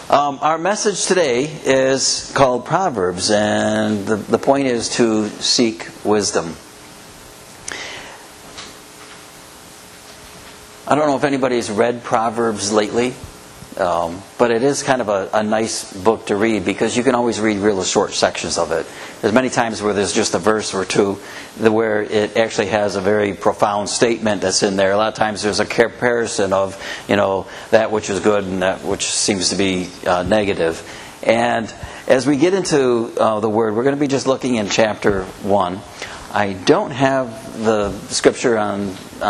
Our message today is called Proverbs, and the point is to seek wisdom. I don't know if anybody's read Proverbs lately, but it is kind of a nice book to read because you can always read really short sections of it. There's many times where there's just a verse or two where it actually has a very profound statement that's in there. A lot of times there's a comparison of, that which is good and that which seems to be negative. And as we get into the Word, we're going to be just looking in chapter 1. I don't have the scripture on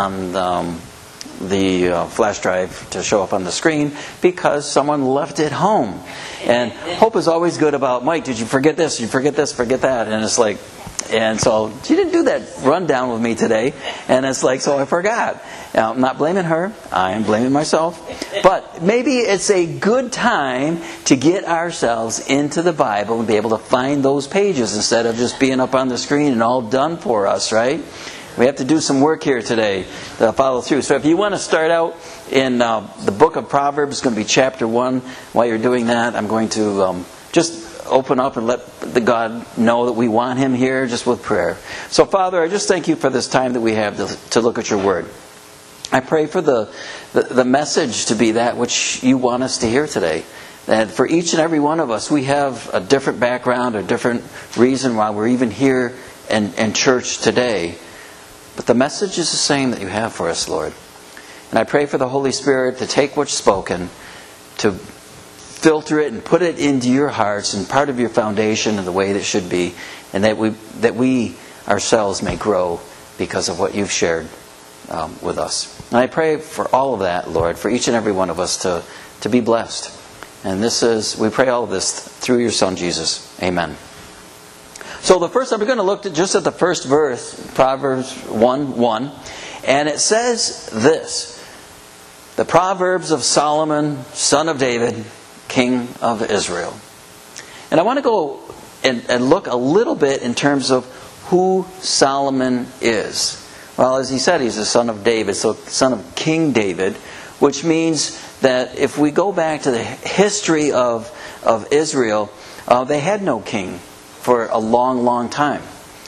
the flash drive to show up on the screen because someone left it home. And Hope is always good about, Mike, did you forget this? You forget this, forget that. And it's like, and so she didn't do that rundown with me today. And it's like, so I forgot. Now, I'm not blaming her. I am blaming myself. But maybe it's a good time to get ourselves into the Bible and be able to find those pages instead of just being up on the screen and all done for us, right? We have to do some work here today to follow through. So if you want to start out in the book of Proverbs, it's going to be chapter 1. While you're doing that, I'm going to just open up and let the God know that we want Him here just with prayer. So Father, I just thank You for this time that we have to look at Your Word. I pray for the message to be that which You want us to hear today. And for each and every one of us, we have a different background, a different reason why we're even here in church today. But the message is the same that You have for us, Lord. And I pray for the Holy Spirit to take what's spoken, to filter it and put it into Your hearts and part of Your foundation in the way that it should be, and that we ourselves may grow because of what You've shared with us. And I pray for all of that, Lord, for each and every one of us to be blessed. And we pray all of this through Your Son, Jesus. Amen. So the first time we're going to look just at the first verse, Proverbs 1:1, and it says this: the Proverbs of Solomon, son of David, king of Israel. And I want to go and look a little bit in terms of who Solomon is. Well, as he said, he's the son of David, so son of King David, which means that if we go back to the history of Israel, they had no king for a long, long time.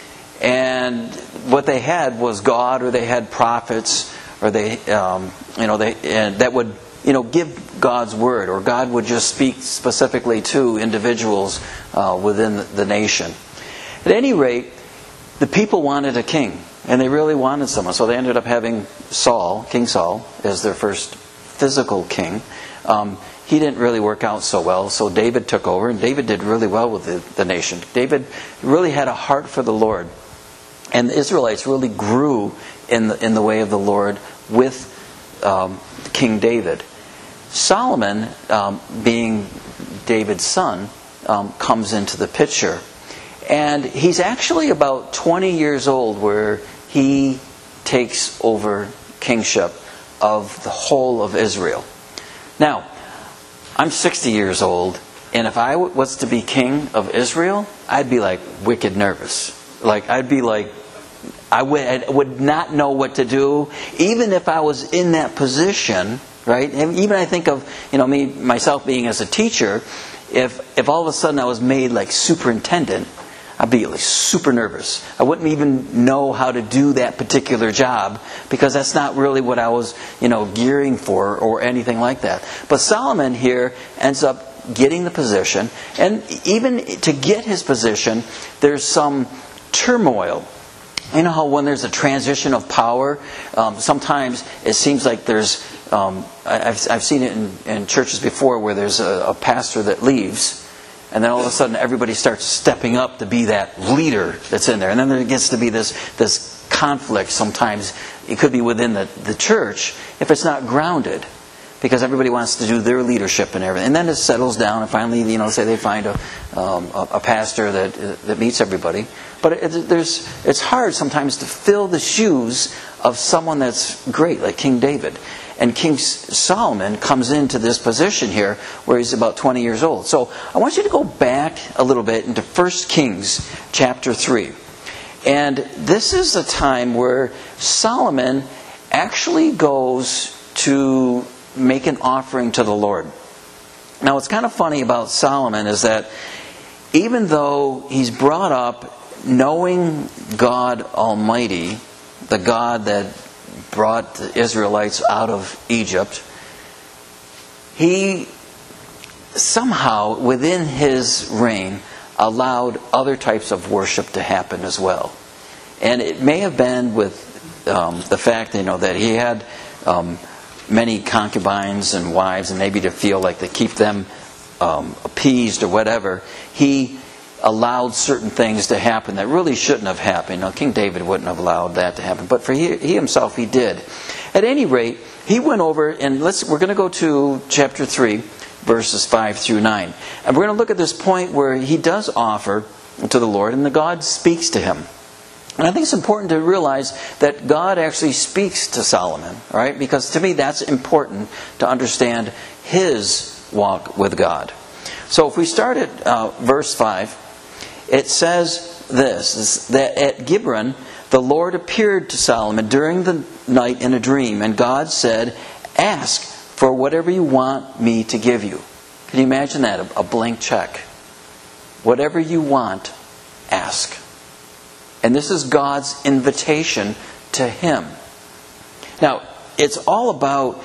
And what they had was God, or they had prophets, or that would, give God's word, or God would just speak specifically to individuals within the nation. At any rate, the people wanted a king, and they really wanted someone. So they ended up having King Saul, as their first physical king. He didn't really work out so well, so David took over, and David did really well with the nation. David really had a heart for the Lord, and the Israelites really grew in the way of the Lord with King David. Solomon, being David's son, comes into the picture, and he's actually about 20 years old where he takes over kingship of the whole of Israel. Now, I'm 60 years old, and if I was to be king of Israel, I'd be like wicked nervous. I would not know what to do, even if I was in that position, right? And even I think of, myself being as a teacher, if all of a sudden I was made like superintendent, I'd be like super nervous. I wouldn't even know how to do that particular job because that's not really what I was, gearing for or anything like that. But Solomon here ends up getting the position, and even to get his position, there's some turmoil. You know how when there's a transition of power, sometimes it seems like there's, I've seen it in churches before where there's a pastor that leaves, and then all of a sudden everybody starts stepping up to be that leader that's in there. And then there gets to be this conflict sometimes. It could be within the church if it's not grounded, because everybody wants to do their leadership and everything. And then it settles down, and finally, say they find a pastor that meets everybody. But it's hard sometimes to fill the shoes of someone that's great, like King David. And King Solomon comes into this position here where he's about 20 years old. So I want you to go back a little bit into 1 Kings chapter 3. And this is a time where Solomon actually goes to make an offering to the Lord. Now, what's kind of funny about Solomon is that even though he's brought up knowing God Almighty, the God that brought the Israelites out of Egypt, he somehow, within his reign, allowed other types of worship to happen as well. And it may have been with the fact, that he had many concubines and wives, and maybe to feel like to keep them appeased or whatever, he allowed certain things to happen that really shouldn't have happened. Now, King David wouldn't have allowed that to happen, but for he himself, he did. At any rate, he went over, and we're going to go to chapter 3, verses 5 through 9. And we're going to look at this point where he does offer to the Lord, and the God speaks to him. And I think it's important to realize that God actually speaks to Solomon, all right? Because to me, that's important to understand his walk with God. So if we start at verse 5, it says this, that at Gibeon, the Lord appeared to Solomon during the night in a dream, and God said, "Ask for whatever you want me to give you." Can you imagine that? A blank check. Whatever you want, ask. And this is God's invitation to him. Now, it's all about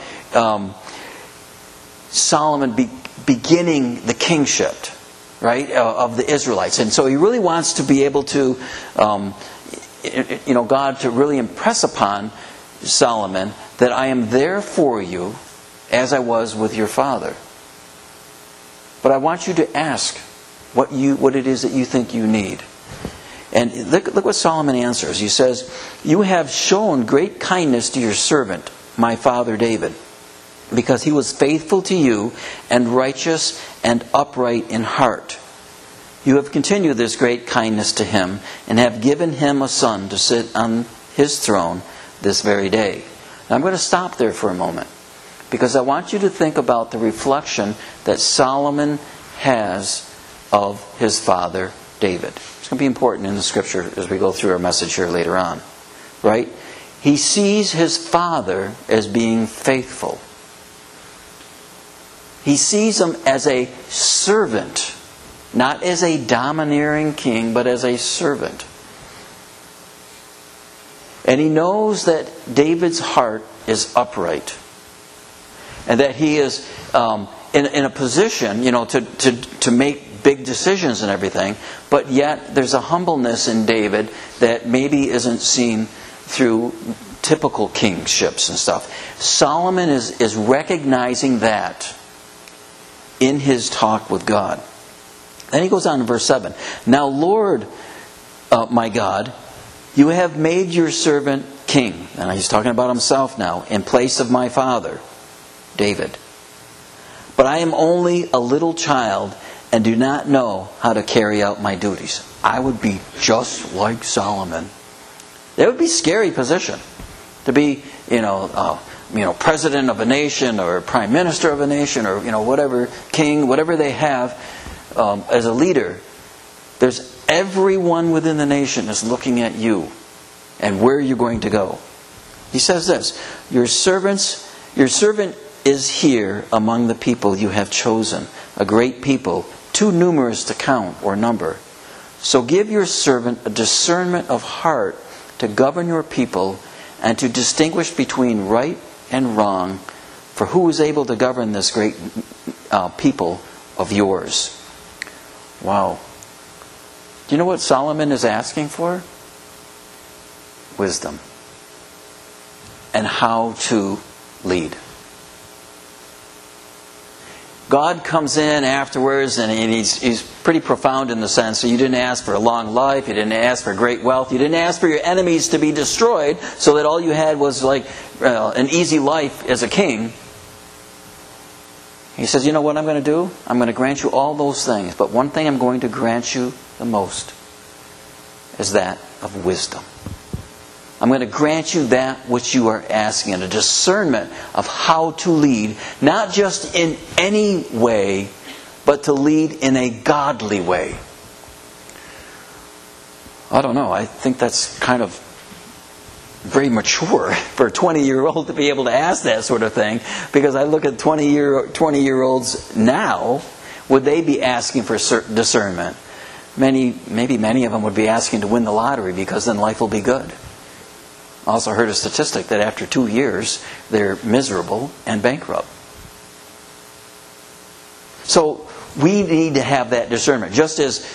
Solomon beginning the kingship, right, of the Israelites. And so he really wants to be able to, God to really impress upon Solomon that I am there for you as I was with your father. But I want you to ask what it is that you think you need. And look what Solomon answers. He says, "You have shown great kindness to your servant, my father David, because he was faithful to you and righteous and upright in heart. You have continued this great kindness to him and have given him a son to sit on his throne this very day." Now I'm going to stop there for a moment, because I want you to think about the reflection that Solomon has of his father David. It's going to be important in the scripture as we go through our message here later on. Right? He sees his father as being faithful. He sees him as a servant, not as a domineering king, but as a servant. And he knows that David's heart is upright, and that he is in a position, to make big decisions and everything, but yet there's a humbleness in David that maybe isn't seen through typical kingships and stuff. Solomon is recognizing that in his talk with God. Then he goes on in verse 7. "Now, Lord, my God, you have made your servant king." And he's talking about himself now, "in place of my father, David. But I am only a little child and do not know how to carry out my duties." I would be just like Solomon. That would be a scary position, to be, president of a nation or prime minister of a nation, or whatever, king, whatever they have as a leader. There's everyone within the nation is looking at you and where you're going to go. He says this, your servant is here among the people you have chosen, a great people, too numerous to count or number. So give your servant a discernment of heart to govern your people and to distinguish between right and wrong, for who is able to govern this great people of yours? Wow. Do you know what Solomon is asking for? Wisdom. And how to lead. God comes in afterwards, and he's pretty profound in the sense that you didn't ask for a long life, you didn't ask for great wealth, you didn't ask for your enemies to be destroyed so that all you had was like an easy life as a king. He says, you know what I'm going to do? I'm going to grant you all those things, but one thing I'm going to grant you the most is that of wisdom. I'm going to grant you that which you are asking, and a discernment of how to lead, not just in any way, but to lead in a godly way. I don't know. I think that's kind of very mature for a 20-year-old to be able to ask that sort of thing, because I look at 20-year-olds now, would they be asking for discernment? Maybe many of them would be asking to win the lottery, because then life will be good. I also heard a statistic that after 2 years, they're miserable and bankrupt. So we need to have that discernment, just as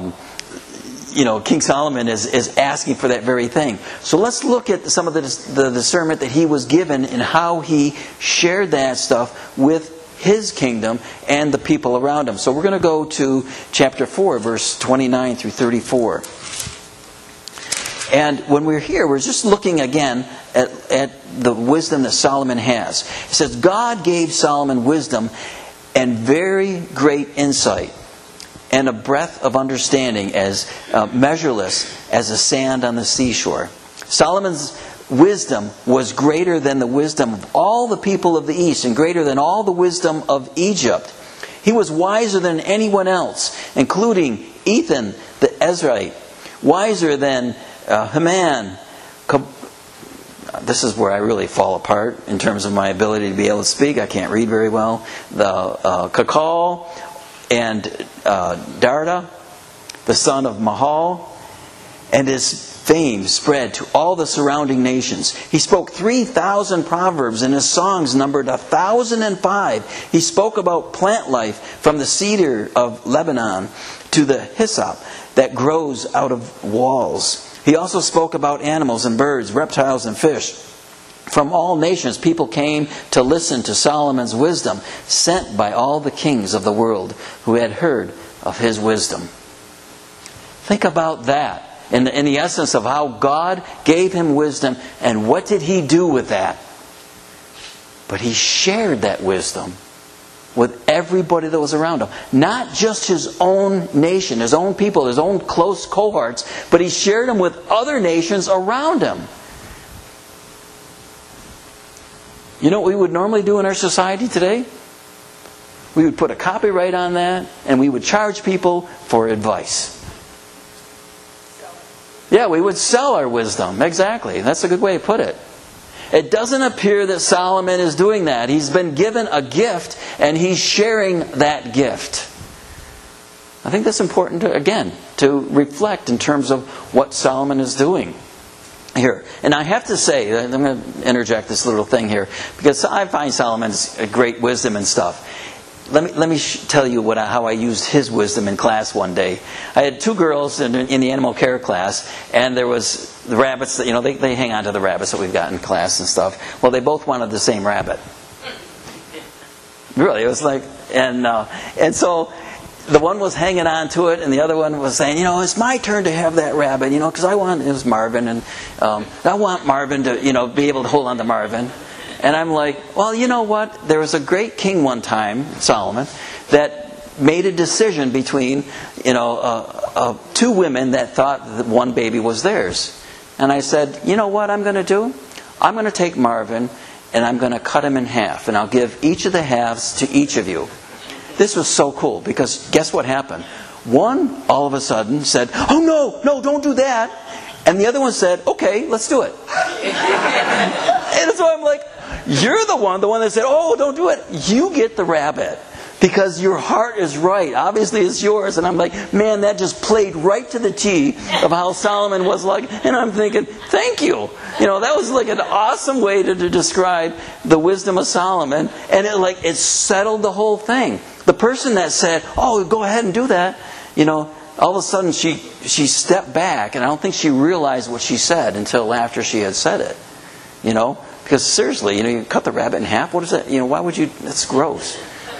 King Solomon is asking for that very thing. So let's look at some of the discernment that he was given and how he shared that stuff with his kingdom and the people around him. So we're going to go to chapter 4, verse 29 through 34. And when we're here, we're just looking again at the wisdom that Solomon has. It says, God gave Solomon wisdom and very great insight, and a breadth of understanding as measureless as the sand on the seashore. Solomon's wisdom was greater than the wisdom of all the people of the East, and greater than all the wisdom of Egypt. He was wiser than anyone else, including Ethan the Ezrahite, wiser than Heman. This is where I really fall apart in terms of my ability to be able to speak. I can't read very well. The Kakal and Darda, the son of Mahal, and his fame spread to all the surrounding nations. He spoke 3,000 proverbs, and his songs numbered 1,005. He spoke about plant life, from the cedar of Lebanon to the hyssop that grows out of walls. He also spoke about animals and birds, reptiles and fish. From all nations, people came to listen to Solomon's wisdom, sent by all the kings of the world who had heard of his wisdom. Think about that in the essence of how God gave him wisdom, and what did he do with that? But he shared that wisdom with everybody that was around him. Not just his own nation, his own people, his own close cohorts, but he shared them with other nations around him. You know what we would normally do in our society today? We would put a copyright on that, and we would charge people for advice. Yeah, we would sell our wisdom. Exactly. That's a good way to put it. It doesn't appear that Solomon is doing that. He's been given a gift, and he's sharing that gift. I think that's important, to reflect in terms of what Solomon is doing here. And I have to say, I'm going to interject this little thing here, because I find Solomon's great wisdom and stuff. Let me tell you how I used his wisdom in class one day. I had two girls in the animal care class, and there was the rabbits that, they hang on to the rabbits that we've got in class and stuff. Well, they both wanted the same rabbit. Really, it was like, and so the one was hanging on to it, and the other one was saying, it's my turn to have that rabbit, because it was Marvin, and I want Marvin to, be able to hold on to Marvin. And I'm like, well, you know what? There was a great king one time, Solomon, that made a decision between, two women that thought that one baby was theirs. And I said, you know what I'm going to do? I'm going to take Marvin, and I'm going to cut him in half, and I'll give each of the halves to each of you. This was so cool, because guess what happened? One, all of a sudden, said, oh, no, don't do that. And the other one said, okay, let's do it. And so I'm like, you're the one that said, oh, don't do it. You get the rabbit, because your heart is right. Obviously, it's yours. And I'm like, man, that just played right to the T of how Solomon was like. And I'm thinking, thank you. That was like an awesome way to describe the wisdom of Solomon. And it settled the whole thing. The person that said, oh, go ahead and do that, all of a sudden she stepped back, and I don't think she realized what she said until after she had said it. Because seriously, you cut the rabbit in half. What is that? Why would you? That's gross.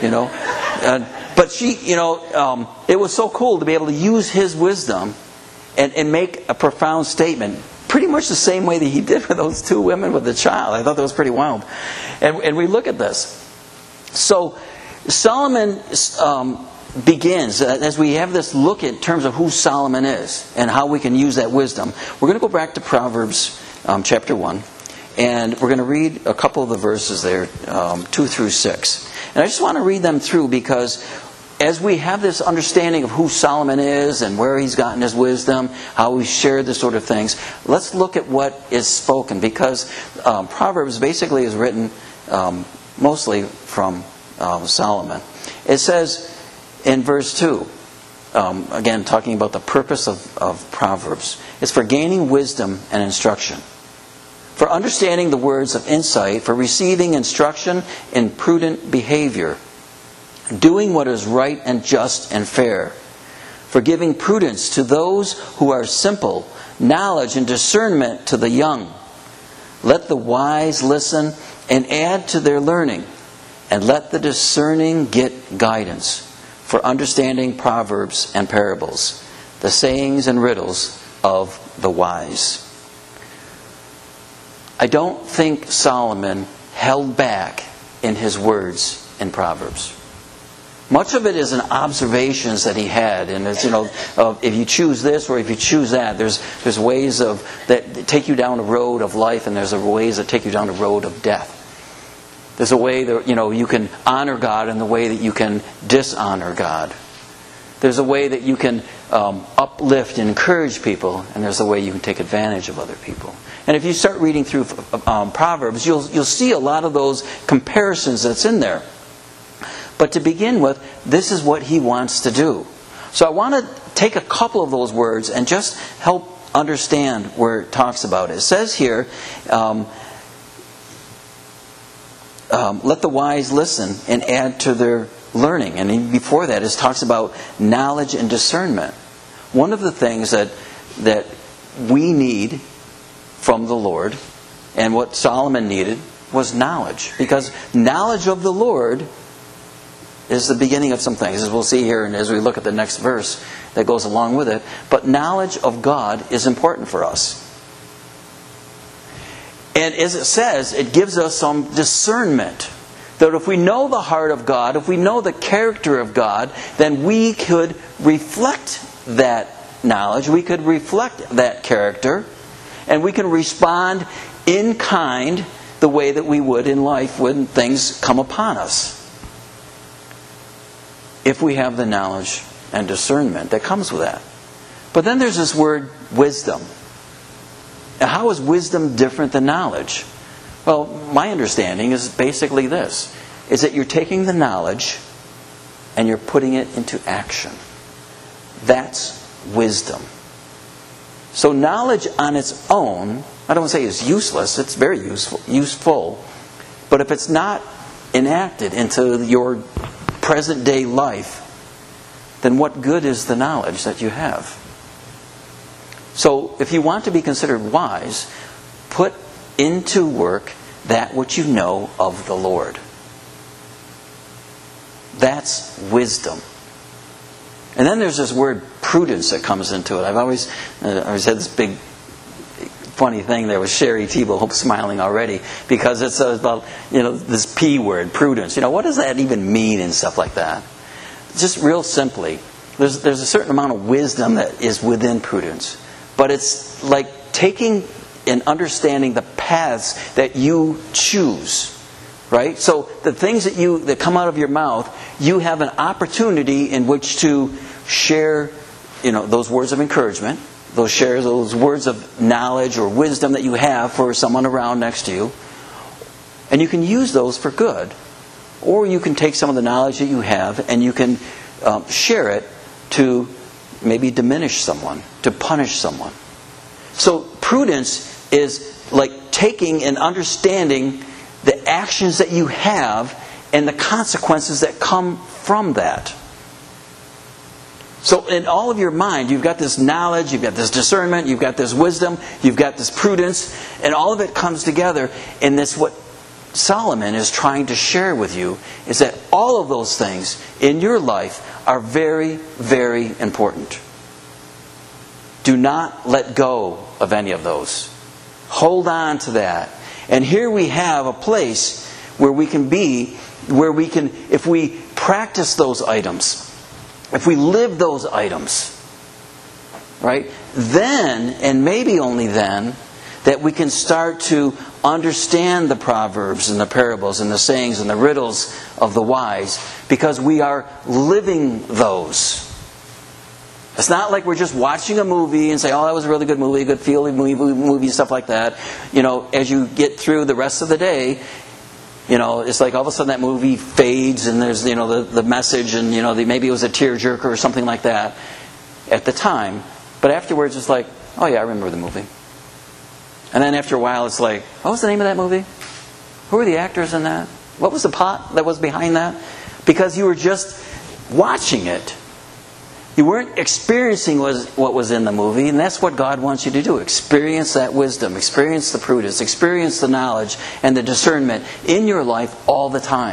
But she, it was so cool to be able to use his wisdom and make a profound statement, pretty much the same way that he did with those two women with the child. I thought that was pretty wild. And we look at this. So Solomon begins, as we have this look in terms of who Solomon is and how we can use that wisdom. We're going to go back to Proverbs chapter 1. And we're going to read a couple of the verses there, 2 through 6. And I just want to read them through, because as we have this understanding of who Solomon is and where he's gotten his wisdom, how he shared this sort of things, let's look at what is spoken, because Proverbs basically is written mostly from Solomon. It says in verse 2, again talking about the purpose of Proverbs, it's for gaining wisdom and instruction, for understanding the words of insight, for receiving instruction in prudent behavior, doing what is right and just and fair, for giving prudence to those who are simple, knowledge and discernment to the young. Let the wise listen and add to their learning, and let the discerning get guidance, for understanding proverbs and parables, the sayings and riddles of the wise. I don't think Solomon held back in his words in Proverbs. Much of it is in observations that he had, and it's, if you choose this or if you choose that, there's ways that take you down a road of life, and there's ways that take you down a road of death. There's a way that you can honor God and the way that you can dishonor God. There's a way that you can uplift and encourage people, and there's a way you can take advantage of other people. And if you start reading through Proverbs, you'll see a lot of those comparisons that's in there. But to begin with, this is what he wants to do. So I want to take a couple of those words and just help understand where it talks about it. It says here, let the wise listen and add to their learning. And before that, it talks about knowledge and discernment. One of the things that we need from the Lord, and what Solomon needed, was knowledge. Because knowledge of the Lord is the beginning of some things, as we'll see here and as we look at the next verse that goes along with it. But knowledge of God is important for us. And as it says, it gives us some discernment. That if we know the heart of God, if we know the character of God, then we could reflect that knowledge, we could reflect that character, and we can respond in kind the way that we would in life when things come upon us. If we have the knowledge and discernment that comes with that. But then there's this word wisdom. Now, how is wisdom different than knowledge? Well, my understanding is basically this, is that you're taking the knowledge and you're putting it into action. That's wisdom. So knowledge on its own, I don't want to say is useless, it's very useful. But if it's not enacted into your present day life, then what good is the knowledge that you have? So if you want to be considered wise, put into work that which you know of the Lord. That's wisdom. And then there's this word prudence that comes into it. I've always had this big funny thing there with Sherry Tebow. Hope smiling already, because it's about this P word, prudence. What does that even mean and stuff like that? Just real simply, there's a certain amount of wisdom that is within prudence, but it's like taking and understanding the paths that you choose. Right? So the things that come out of your mouth, you have an opportunity in which to share, those words of encouragement, those words of knowledge or wisdom that you have for someone around next to you. And you can use those for good. Or you can take some of the knowledge that you have and you can share it to maybe diminish someone, to punish someone. So prudence is like taking and understanding the actions that you have and the consequences that come from that. So in all of your mind, you've got this knowledge, you've got this discernment, you've got this wisdom, you've got this prudence, and all of it comes together. And this, what Solomon is trying to share with you, is that all of those things in your life are very, very important. Do not let go of any of those. Hold on to that. And here we have a place where we can be, if we practice those items, if we live those items, right, then, and maybe only then, that we can start to understand the proverbs and the parables and the sayings and the riddles of the wise because we are living those. It's not like we're just watching a movie and say, oh, that was a really good movie, a good feeling movie, stuff like that. As you get through the rest of the day, it's like all of a sudden that movie fades and there's, the message and, maybe it was a tearjerker or something like that at the time. But afterwards it's like, oh yeah, I remember the movie. And then after a while it's like, what was the name of that movie? Who were the actors in that? What was the plot that was behind that? Because you were just watching it. You weren't experiencing what was in the movie, and that's what God wants you to do. Experience that wisdom, experience the prudence, experience the knowledge and the discernment in your life all the time.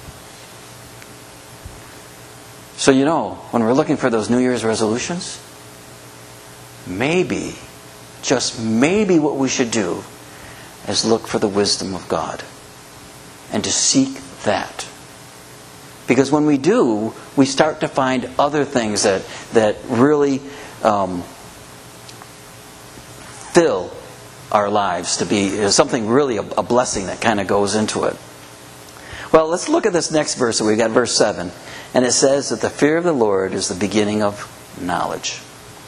So when we're looking for those New Year's resolutions, maybe, just maybe what we should do is look for the wisdom of God and to seek that. Because when we do, we start to find other things that really fill our lives to be something really a blessing that kind of goes into it. Well, let's look at this next verse. We've got verse 7. And it says that the fear of the Lord is the beginning of knowledge.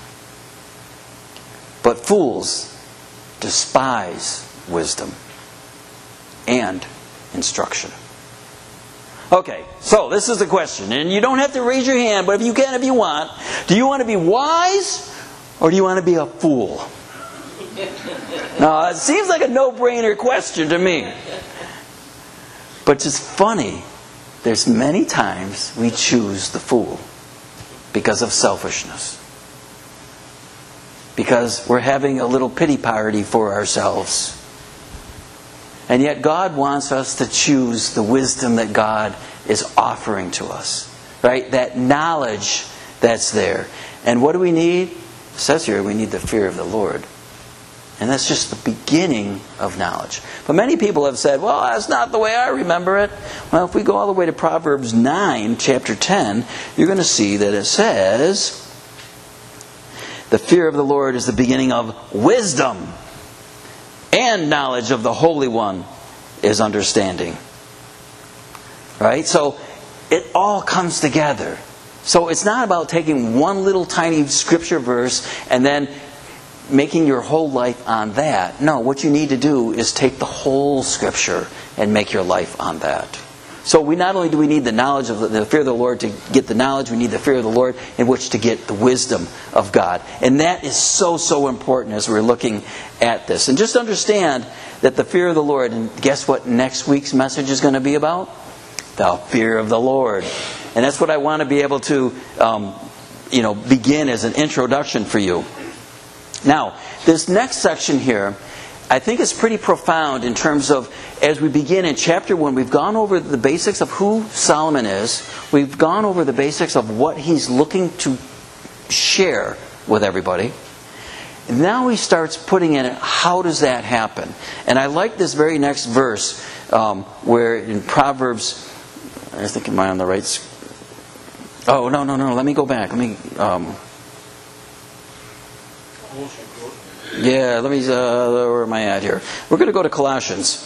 But fools despise wisdom and instruction. Okay, so this is the question, and you don't have to raise your hand, but if you can, if you want. Do you want to be wise, or do you want to be a fool? Now, it seems like a no-brainer question to me. But it's funny. There's many times we choose the fool because of selfishness. Because we're having a little pity party for ourselves. And yet God wants us to choose the wisdom that God is offering to us. Right? That knowledge that's there. And what do we need? It says here we need the fear of the Lord. And that's just the beginning of knowledge. But many people have said, well, that's not the way I remember it. Well, if we go all the way to Proverbs 9, chapter 10, you're going to see that it says, the fear of the Lord is the beginning of wisdom. And knowledge of the Holy One is understanding. Right? So it all comes together. So it's not about taking one little tiny scripture verse and then making your whole life on that. No, what you need to do is take the whole scripture and make your life on that. So not only do we need the knowledge of the fear of the Lord to get the knowledge, we need the fear of the Lord in which to get the wisdom of God. And that is so important as we're looking at this. And just understand that the fear of the Lord, and guess what next week's message is going to be about? The fear of the Lord. And that's what I want to be able to begin as an introduction for you. Now, this next section here, I think it's pretty profound in terms of, as we begin in chapter 1, we've gone over the basics of who Solomon is. We've gone over the basics of what he's looking to share with everybody. And now he starts putting in how does that happen? And I like this very next verse where in Proverbs, I think am I on the right? Oh, no. Let me go back. Where am I at here? We're going to go to Colossians.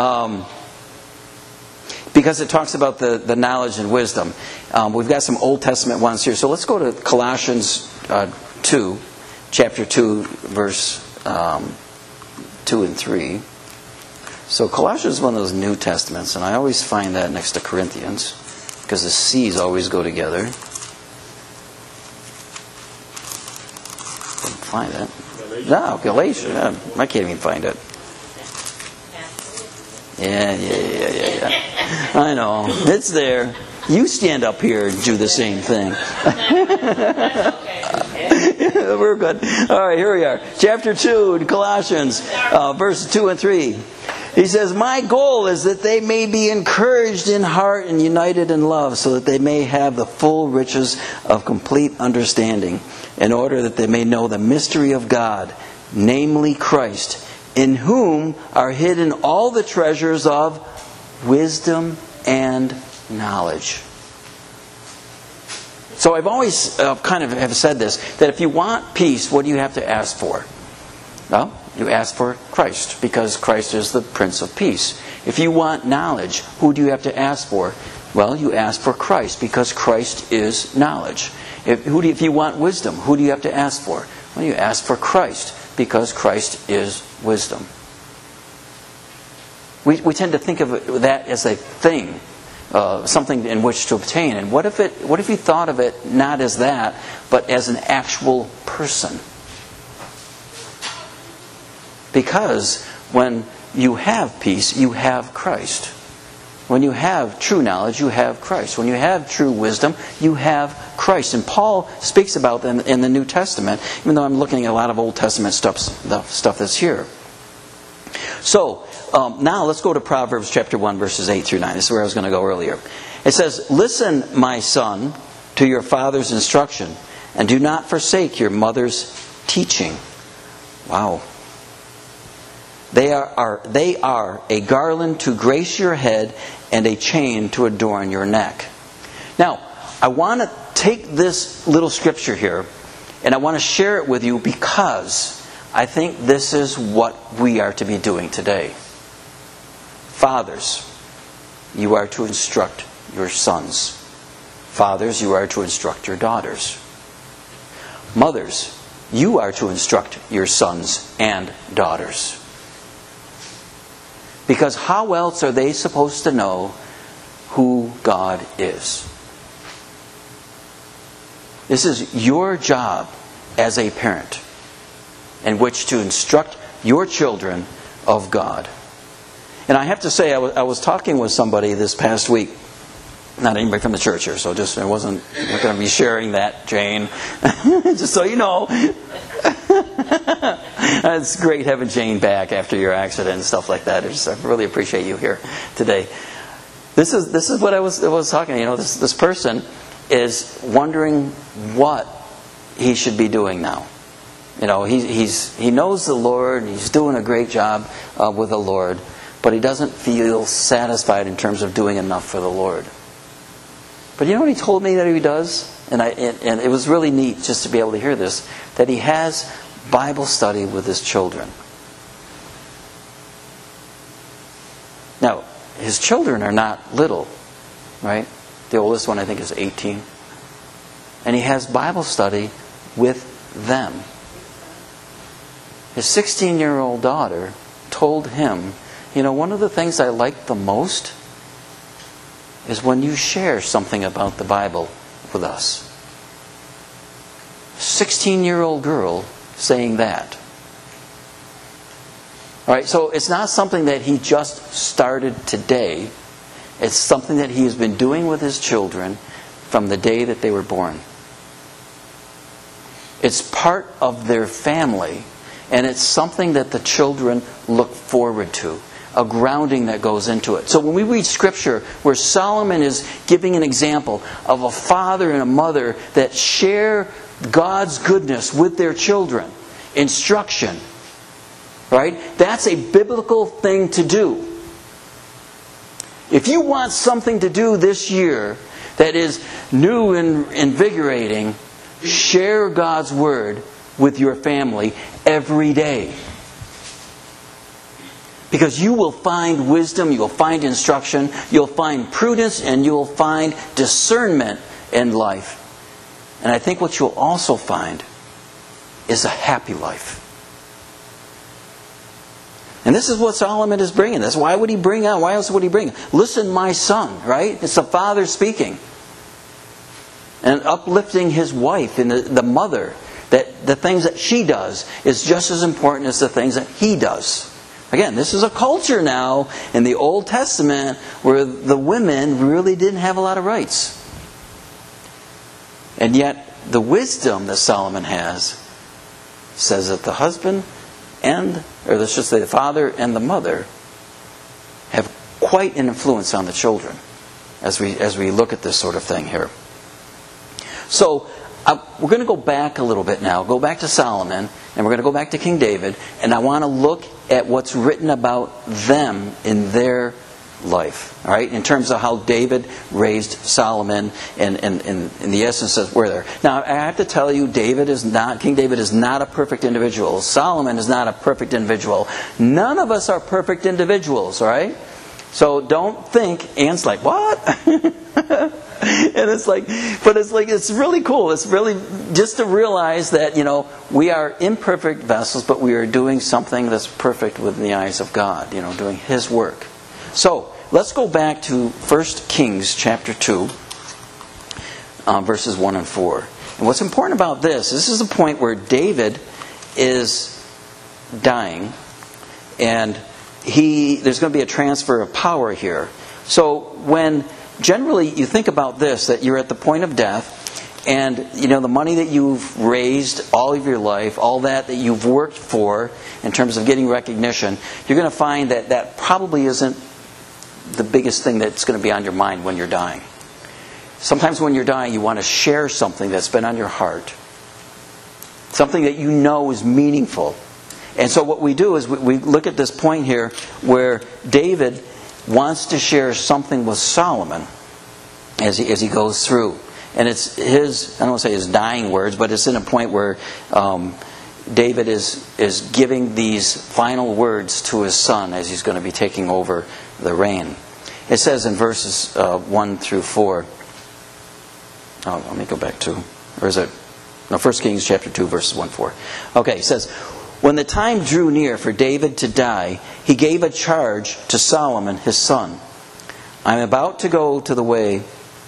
Because it talks about the knowledge and wisdom. We've got some Old Testament ones here. So let's go to Colossians 2, chapter 2, verse 2 and 3. So Colossians is one of those New Testaments, and I always find that next to Corinthians, because the C's always go together. Couldn't find it. No, Galatians. I can't even find it. Yeah. I know. It's there. You stand up here and do the same thing. We're good. All right, here we are. Chapter 2 in Colossians, verses 2 and 3. He says, my goal is that they may be encouraged in heart and united in love, so that they may have the full riches of complete understanding, in order that they may know the mystery of God, namely Christ, in whom are hidden all the treasures of wisdom and knowledge. So I've always kind of have said this, that if you want peace, what do you have to ask for? Well, You ask for Christ, because Christ is the Prince of Peace. If you want knowledge, who do you have to ask for? Well, you ask for Christ, because Christ is knowledge. If you want wisdom, who do you have to ask for? Well, you ask for Christ, because Christ is wisdom. We tend to think of that as a thing, something in which to obtain. And what if you thought of it not as that, but as an actual person? Because when you have peace, you have Christ. When you have true knowledge, you have Christ. When you have true wisdom, you have Christ. And Paul speaks about them in the New Testament, even though I'm looking at a lot of Old Testament stuff that's here. So, now let's go to Proverbs chapter 1, verses 8 through 9. This is where I was going to go earlier. It says, "Listen, my son, to your father's instruction, and do not forsake your mother's teaching." Wow. They are a garland to grace your head and a chain to adorn your neck. Now, I want to take this little scripture here and I want to share it with you because I think this is what we are to be doing today. Fathers, you are to instruct your sons. Fathers, you are to instruct your daughters. Mothers, you are to instruct your sons and daughters. Because how else are they supposed to know who God is? This is your job as a parent, in which to instruct your children of God. And I have to say, I was talking with somebody this past week, not anybody from the church here, so I'm not going to be sharing that, Jane, just so you know. It's great having Jane back after your accident and stuff like that. I really appreciate you here today. This is what I was talking. This person is wondering what he should be doing now. He knows the Lord. He's doing a great job with the Lord, but he doesn't feel satisfied in terms of doing enough for the Lord. But you know what he told me that he does? And it was really neat just to be able to hear this, that he has Bible study with his children. Now, his children are not little, right? The oldest one I think is 18. And he has Bible study with them. His 16-year-old daughter told him, one of the things I like the most is when you share something about the Bible with us. 16-year-old girl saying that. All right, so it's not something that he just started today. It's something that he has been doing with his children from the day that they were born. It's part of their family, and it's something that the children look forward to. A grounding that goes into it. So when we read Scripture where Solomon is giving an example of a father and a mother that share God's goodness with their children, instruction, right? That's a biblical thing to do. If you want something to do this year that is new and invigorating, share God's Word with your family every day. Because you will find wisdom, you will find instruction, you'll find prudence, and you'll find discernment in life. And I think what you'll also find is a happy life. And this is what Solomon is bringing us. Why would he bring out? Why else would he bring? Listen, my son, right? It's the father speaking. And uplifting his wife and the mother. That the things that she does is just as important as the things that he does. Again, this is a culture now in the Old Testament where the women really didn't have a lot of rights. And yet, the wisdom that Solomon has says that the husband or let's just say the father and the mother have quite an influence on the children as we look at this sort of thing here. So, we're going to go back a little bit now. Go back to Solomon, and we're going to go back to King David, and I want to look at what's written about them in their life. All right, in terms of how David raised Solomon, and the essence of where there. Now, I have to tell you, King David is not a perfect individual. Solomon is not a perfect individual. None of us are perfect individuals. All right, so don't think. Anne's like, what? And it's like, it's really cool. It's really just to realize that, we are imperfect vessels, but we are doing something that's perfect within the eyes of God, doing His work. So, let's go back to 1 Kings chapter 2, verses 1 and 4. And what's important about this is the point where David is dying, and there's going to be a transfer of power here. So, when generally you think about this, that you're at the point of death, and the money that you've raised all of your life, all that you've worked for in terms of getting recognition, you're going to find that probably isn't the biggest thing that's going to be on your mind when you're dying. Sometimes when you're dying, you want to share something that's been on your heart, something that you know is meaningful. And so what we do is we look at this point here where David wants to share something with Solomon as he goes through. And it's his, I don't want to say his dying words, but it's in a point where David is giving these final words to his son as he's going to be taking over the reign. It says in verses 1 through 4. Oh, let me go back to, or is it? No, 1 Kings chapter 2, verses 1 4. Okay, it says, when the time drew near for David to die, he gave a charge to Solomon his son. I am about to go the way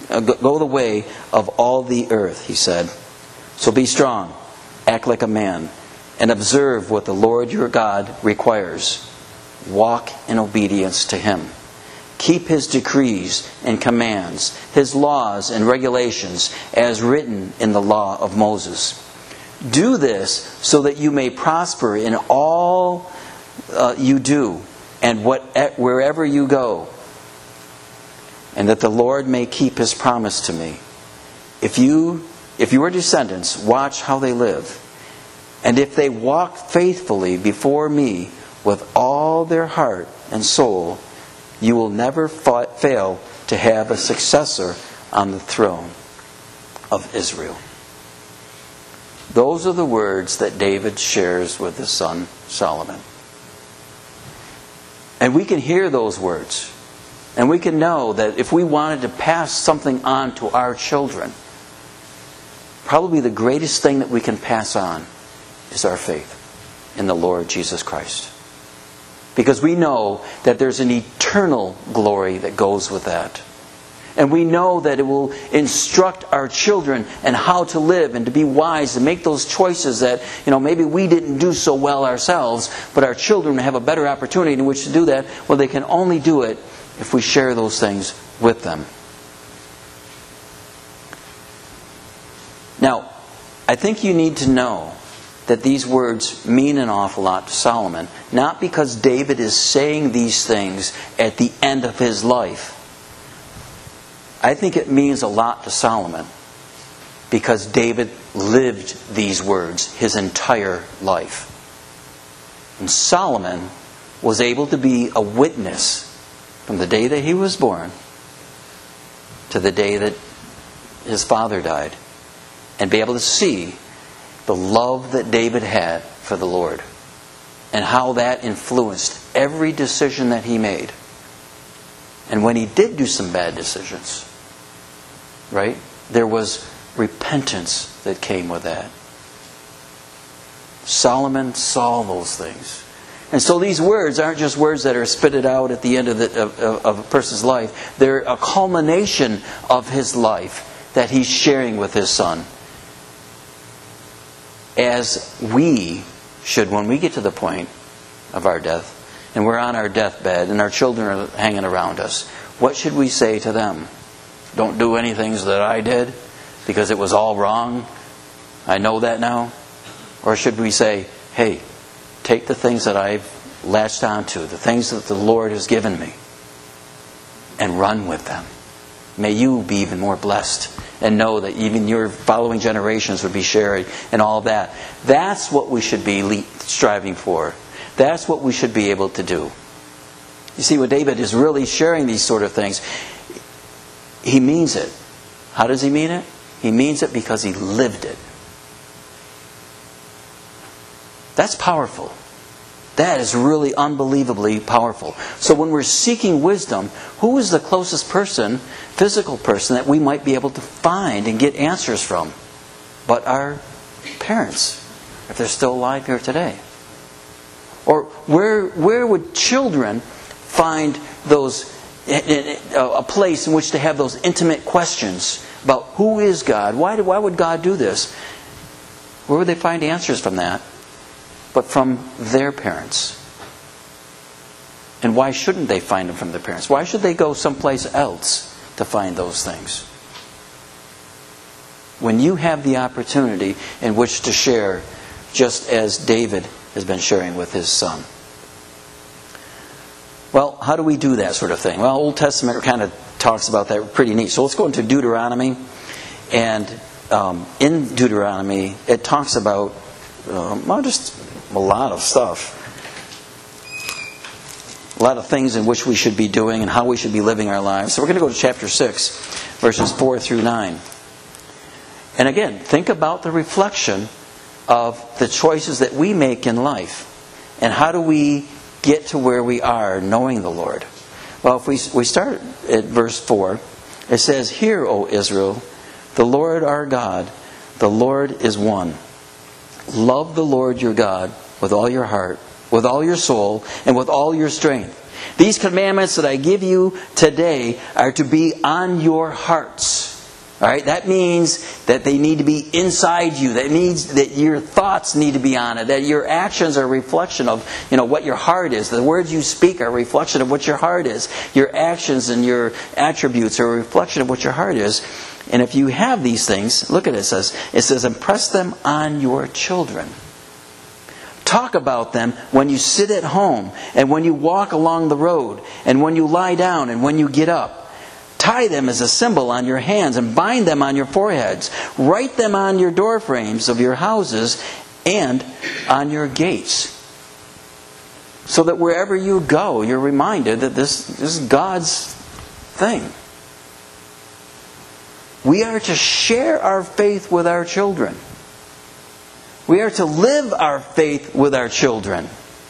of all the earth, he said. So be strong, act like a man, and observe what the Lord your God requires. Walk in obedience to Him. Keep His decrees and commands, His laws and regulations, as written in the law of Moses. Do this so that you may prosper in all you do and wherever you go, and that the Lord may keep His promise to me. If your descendants watch how they live, and if they walk faithfully before me with all their heart and soul, you will never fail to have a successor on the throne of Israel. Those are the words that David shares with his son Solomon. And we can hear those words. And we can know that if we wanted to pass something on to our children, probably the greatest thing that we can pass on is our faith in the Lord Jesus Christ. Because we know that there's an eternal glory that goes with that. And we know that it will instruct our children and how to live and to be wise and make those choices that, maybe we didn't do so well ourselves, but our children have a better opportunity in which to do that. Well, they can only do it if we share those things with them. Now, I think you need to know that these words mean an awful lot to Solomon, not because David is saying these things at the end of his life. I think it means a lot to Solomon because David lived these words his entire life. And Solomon was able to be a witness from the day that he was born to the day that his father died, and be able to see the love that David had for the Lord and how that influenced every decision that he made. And when he did do some bad decisions, right, there was repentance that came with that. Solomon saw those things. And so these words aren't just words that are spitted out at the end of a person's life. They're a culmination of his life that he's sharing with his son. As we should, when we get to the point of our death, and we're on our deathbed, and our children are hanging around us, what should we say to them? Don't do any things that I did because it was all wrong. I know that now. Or should we say, hey, take the things that I've latched onto, the things that the Lord has given me, and run with them. May you be even more blessed and know that even your following generations would be sharing and all that. That's what we should be striving for. That's what we should be able to do. You see, when David is really sharing these sort of things, he means it. How does he mean it? He means it because he lived it. That's powerful. That is really unbelievably powerful. So when we're seeking wisdom, who is the closest person, physical person, that we might be able to find and get answers from? But our parents, if they're still alive here today. Or where would children find those a place in which to have those intimate questions about who is God? Why would God do this? Where would they find answers from that? But from their parents. And why shouldn't they find them from their parents? Why should they go someplace else to find those things? When you have the opportunity in which to share, just as David has been sharing with his son. Well, how do we do that sort of thing? Well, Old Testament kind of talks about that pretty neat. So let's go into Deuteronomy. And in Deuteronomy, it talks about just a lot of stuff. A lot of things in which we should be doing and how we should be living our lives. So we're going to go to chapter 6, verses 4 through 9. And again, think about the reflection of the choices that we make in life. And how do we get to where we are knowing the Lord? Well, if we start at verse 4, it says, "Hear, O Israel, the Lord our God, the Lord is one. Love the Lord your God with all your heart, with all your soul, and with all your strength. These commandments that I give you today are to be on your hearts." All right, that means that they need to be inside you. That means that your thoughts need to be on it. That your actions are a reflection of, what your heart is. The words you speak are a reflection of what your heart is. Your actions and your attributes are a reflection of what your heart is. And if you have these things, look at it. It says, impress them on your children. Talk about them when you sit at home and when you walk along the road and when you lie down and when you get up. Tie them as a symbol on your hands and bind them on your foreheads. Write them on your door frames of your houses and on your gates. So that wherever you go, you're reminded that this is God's thing. We are to share our faith with our children. We are to live our faith with our children.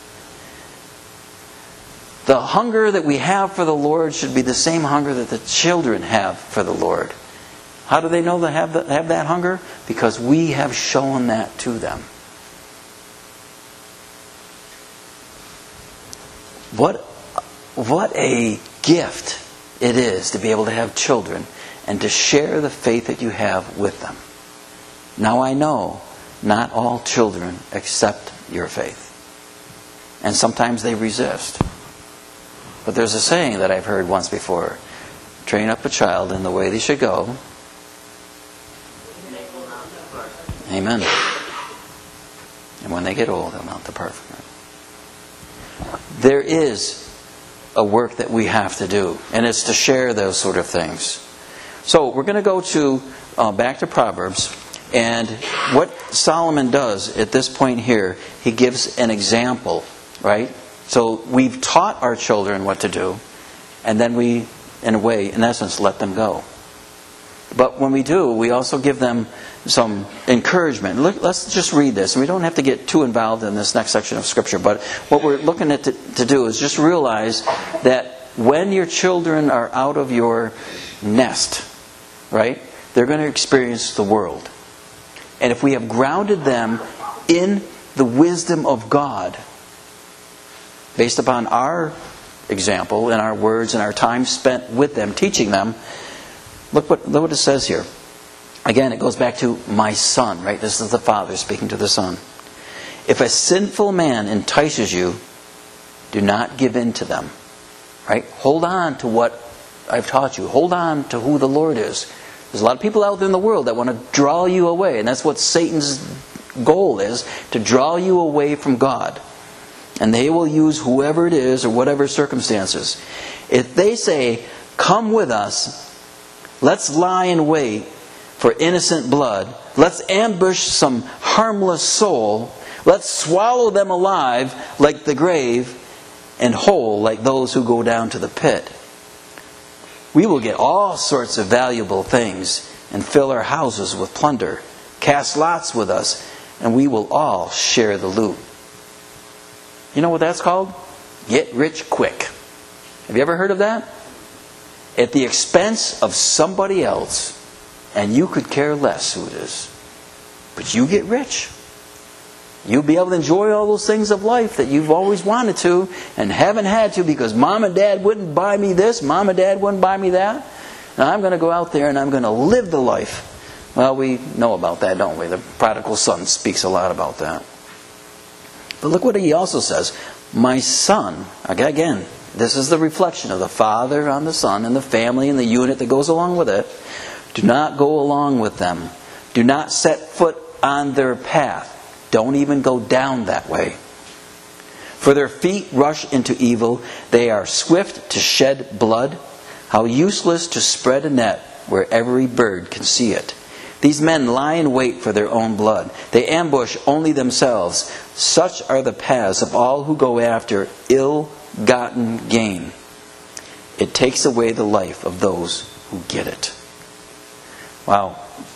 The hunger that we have for the Lord should be the same hunger that the children have for the Lord. How do they know they have that hunger? Because we have shown that to them. What a gift it is to be able to have children and to share the faith that you have with them. Now I know not all children accept your faith. And sometimes they resist. But there's a saying that I've heard once before. Train up a child in the way they should go. Amen. And when they get old, they'll not depart from it. There is a work that we have to do. And it's to share those sort of things. So we're going to go to back to Proverbs. And what Solomon does at this point here, he gives an example, right? So we've taught our children what to do, and then we, in a way, in essence, let them go. But when we do, we also give them some encouragement. Let's just read this. And we don't have to get too involved in this next section of Scripture, but what we're looking at to do is just realize that when your children are out of your nest, right, they're going to experience the world. And if we have grounded them in the wisdom of God, based upon our example and our words and our time spent with them, teaching them, look what it says here. Again, it goes back to my son, right? This is the father speaking to the son. If a sinful man entices you, do not give in to them. Right? Hold on to what I've taught you. Hold on to who the Lord is. There's a lot of people out there in the world that want to draw you away. And that's what Satan's goal is, to draw you away from God. And they will use whoever it is or whatever circumstances. If they say, come with us, let's lie in wait for innocent blood, let's ambush some harmless soul, let's swallow them alive like the grave, and whole like those who go down to the pit. We will get all sorts of valuable things and fill our houses with plunder. Cast lots with us, and we will all share the loot. You know what that's called? Get rich quick. Have you ever heard of that? At the expense of somebody else, and you could care less who it is. But you get rich. You'll be able to enjoy all those things of life that you've always wanted to and haven't had to because mom and dad wouldn't buy me this, mom and dad wouldn't buy me that. Now I'm going to go out there and I'm going to live the life. Well, we know about that, don't we? The prodigal son speaks a lot about that. But look what he also says. My son, again, this is the reflection of the father on the son and the family and the unit that goes along with it. Do not go along with them. Do not set foot on their path. Don't even go down that way. For their feet rush into evil. They are swift to shed blood. How useless to spread a net where every bird can see it. These men lie in wait for their own blood. They ambush only themselves. Such are the paths of all who go after ill-gotten gain. It takes away the life of those who get it. Wow.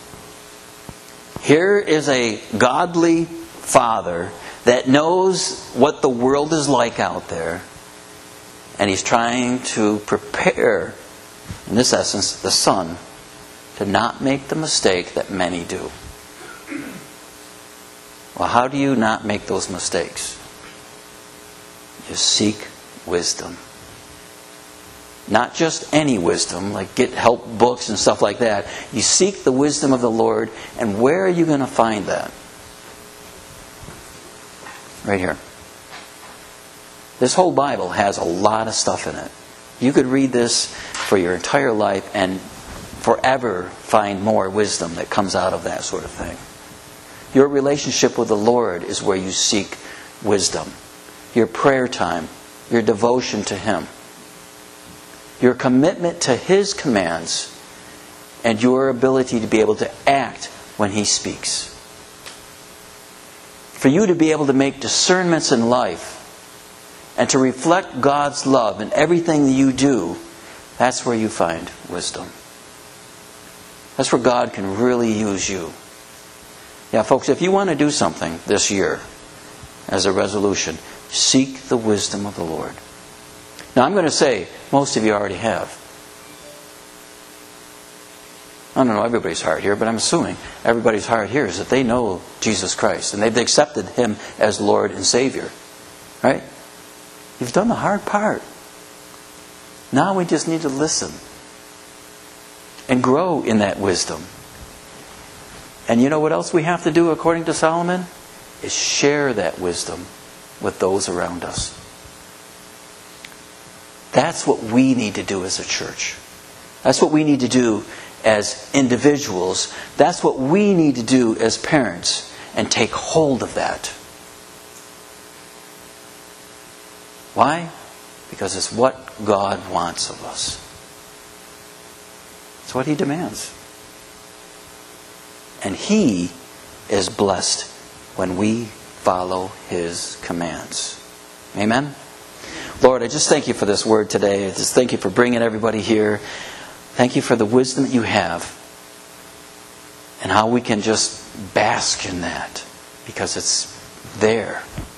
Here is a godly father that knows what the world is like out there. And he's trying to prepare, in this essence, the son to not make the mistake that many do. Well, how do you not make those mistakes? You seek wisdom. Not just any wisdom, like get help books and stuff like that. You seek the wisdom of the Lord, and where are you going to find that? Right here. This whole Bible has a lot of stuff in it. You could read this for your entire life and forever find more wisdom that comes out of that sort of thing. Your relationship with the Lord is where you seek wisdom. Your prayer time, your devotion to Him, your commitment to His commands, and your ability to be able to act when He speaks. For you to be able to make discernments in life and to reflect God's love in everything that you do, that's where you find wisdom. That's where God can really use you. Yeah, folks, if you want to do something this year as a resolution, seek the wisdom of the Lord. Now, I'm going to say, most of you already have. I don't know everybody's heart here, but I'm assuming everybody's heart here is that they know Jesus Christ and they've accepted Him as Lord and Savior. Right? You've done the hard part. Now we just need to listen and grow in that wisdom. And you know what else we have to do according to Solomon? Is share that wisdom with those around us. That's what we need to do as a church. That's what we need to do as individuals. That's what we need to do as parents, and take hold of that. Why? Because it's what God wants of us. It's what He demands. And He is blessed when we follow His commands. Amen? Lord, I just thank You for this word today. I just thank You for bringing everybody here. Thank You for the wisdom that You have and how we can just bask in that because it's there.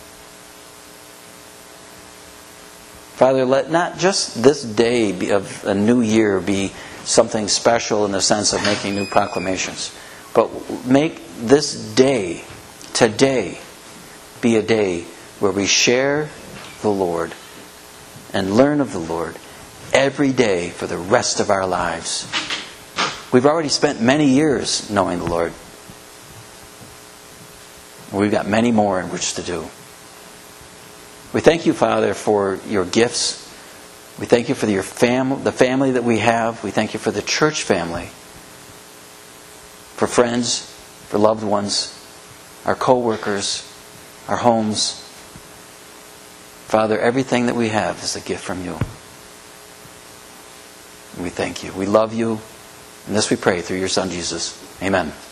Father, let not just this day of a new year be something special in the sense of making new proclamations, but make this day, today, be a day where we share the Lord and learn of the Lord every day for the rest of our lives. We've already spent many years knowing the Lord. We've got many more in which to do. We thank You, Father, for Your gifts. We thank You for the family that we have. We thank You for the church family, for friends, for loved ones, our co-workers, our homes. Father, everything that we have is a gift from You. And we thank You. We love You. And this we pray through Your Son, Jesus. Amen.